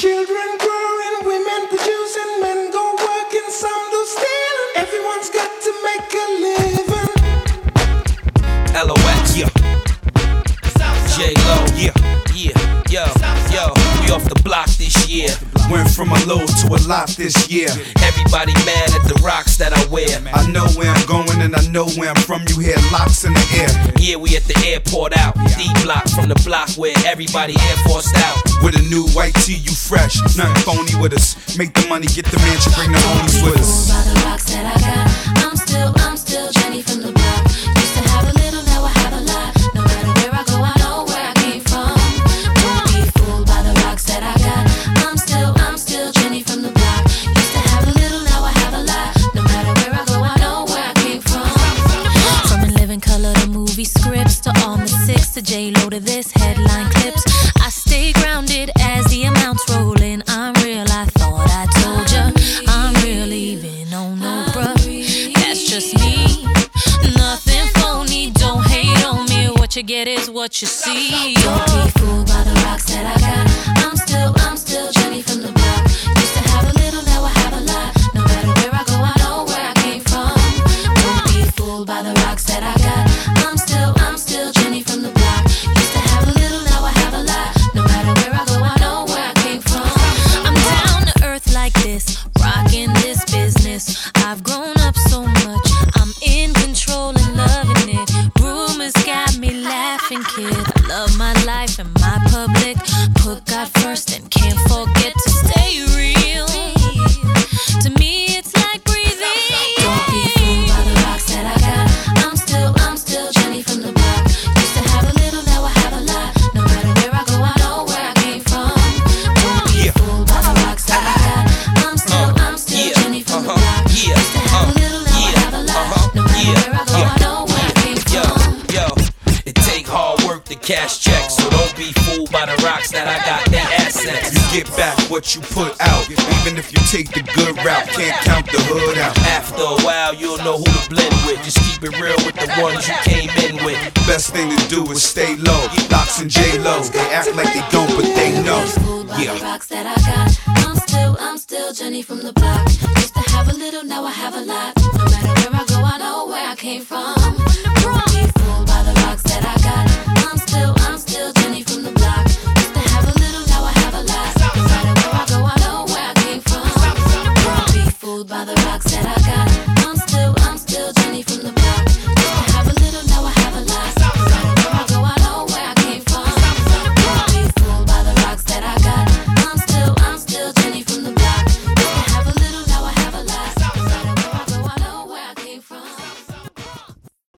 Children growing, women producing, men go working, some do stealing. Everyone's got to make a living. LOX, yeah. J-Lo, yeah, yo, we off the block this year. Went from a low to a lot this year. Everybody mad at the rocks that I wear. I know where I'm going and I know where I'm from. You hear locks in the air. Yeah, we at the airport out. D-block from the block where everybody Air Forced out. With a new white tee, you fresh. Nothing phony with us. Make the money, get the mansion, bring the homies with us. By the rocks that I got, I'm still Jenny from the block. Used to have a little, now I have a lot. No matter where I go, I know where I came from. Don't be fooled by the rocks that I got. I'm still Jenny from the block. Used to have a little, now I have a lot. No matter where I go, I know where I came from. From In Living Color to movie scripts to all the six to J-Lo to this headline clips. I stay grounded as the amounts roll in. I'm real, I thought I told ya. I'm real even on no bruh. That's just me. Nothing phony, don't hate on me. What you get is what you see. Don't be fooled by the rocks that I got. I'm still Jenny from the block. Used to have a little, now I have a lot. No matter where I go, I know where I came from. Don't be fooled by the rocks that I got. I'm still Jenny from the block. Used to have a little, now I have a lot. No matter where I go, I know where I came from. I'm down to earth like this, rocking this business. I've grown up so much, I'm in control and loving it. Rumors got me laughing, kid. I love my life and my public. Put God first and can't forget to stay real. To me, it's like breathing. Don't be fooled by the rocks that I got. I'm still Jenny from the block. Used to have a little, now I have a lot. No matter where I go, I know where I came from. Don't be fooled by the rocks that I got. I'm still Jenny from the block. Used to have a little, now I have a lot. No matter where I go, I know where I came from. Yo, it take hard work to cash checks, so don't be fooled by the rocks that I got. They assets. You get back what you put out. Even if you take the good route, can't count the hood out. After a while, you'll know who to blend with. Just keep it real with the ones you came in with. Best thing to do is stay low. Locks and J-Lo, they act like they don't, but they know. Yeah. The rocks that I got. I'm still Jenny from the block. Used to have a little, now I have a lot. No matter where I go, I know where I came from.